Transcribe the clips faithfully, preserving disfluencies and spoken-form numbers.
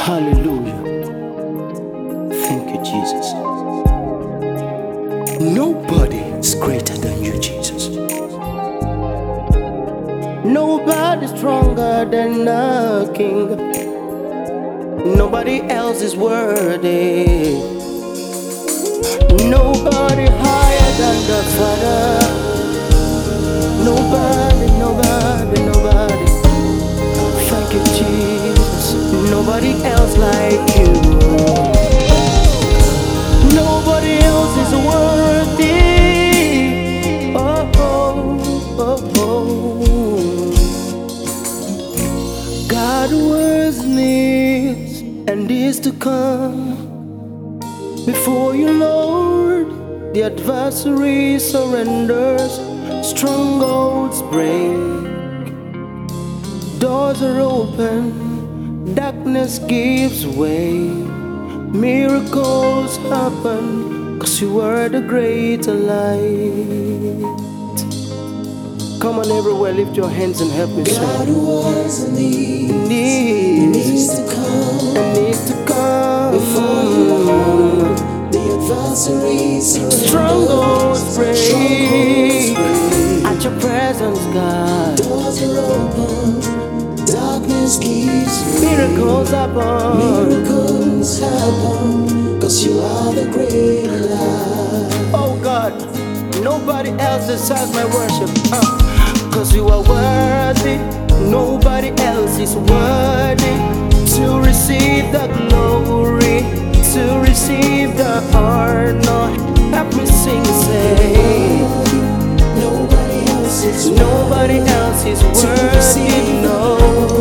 Hallelujah. Thank you, Jesus. Nobody is greater than you, Jesus. Nobody stronger than a king. Nobody else is worthy. Nobody higher than the Father. Nobody, nobody, nobody. Thank you, Jesus. Nobody else like you. Nobody else is worthy. Oh, oh, oh, oh. God was needs and is to come. Before you, Lord, the adversary surrenders. Strongholds break, doors are open, darkness gives way. Miracles happen, cause you are the greater light. Come on, everywhere, lift your hands and help me sing. God was in need, needs, needs to come, and needs to come. Before you, Lord, the adversary surrenders. Strongholds break, Strongholds break. At your presence, God. Doors are open, darkness gives way. Miracles happen, Miracles happen, cause you are the great light. Oh God, nobody else deserves my worship, uh, cause you are worthy. Nobody else is worthy to receive the glory, to receive the honor. Help me sing, say Nobody else is nobody else is worthy, no.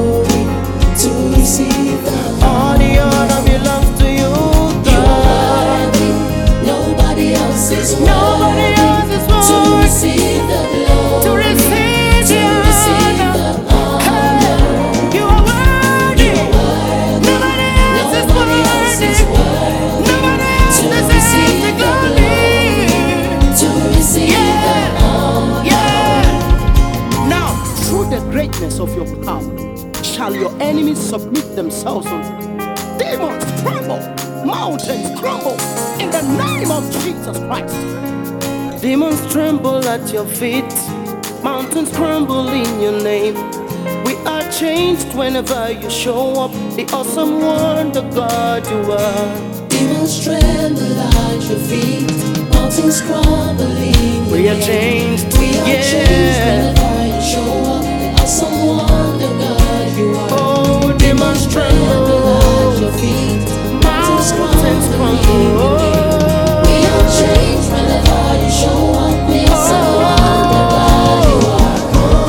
to receive the All the honor belongs to you, God. Nobody else is worthy. Nobody else is To worthy receive the glory. to receive To the receive honor. the honor. You are worthy. Worthy. Nobody else is Nobody else is worthy. worthy. Nobody else To deserves receive the the glory. To receive Yeah. the honor. Yeah. Now, through the greatness of your power, shall your enemies submit themselves unto you. Demons tremble, mountains crumble, in the name of Jesus Christ. Demons tremble at your feet, mountains crumble in your name. We are changed whenever you show up, the awesome wonder God you are. Demons tremble at your feet. Mountains crumbling. We are changed, We are changed yeah. whenever you show up. The awesome wonder God you are. Oh, demons tremble, at your feet. Mountains mountains crumbling. crumble. We are changed whenever you show up. The awesome wonder God you are.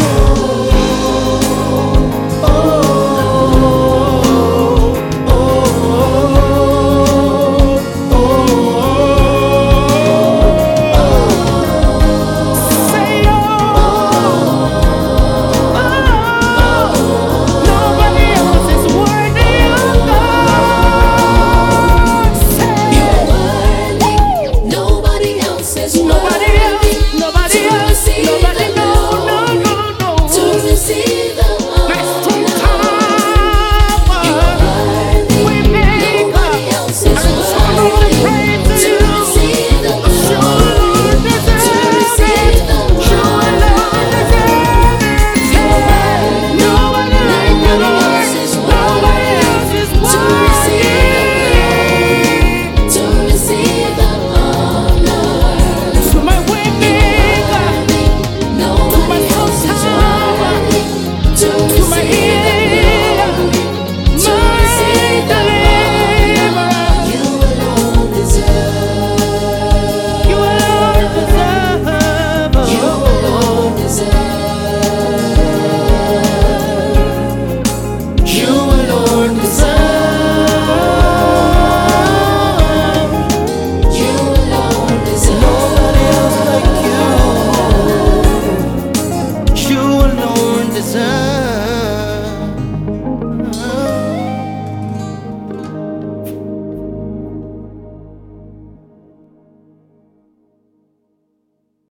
Nobody else is worthy. Nobody else, nobody To else, receive nobody, the no, no, no, no. To receive the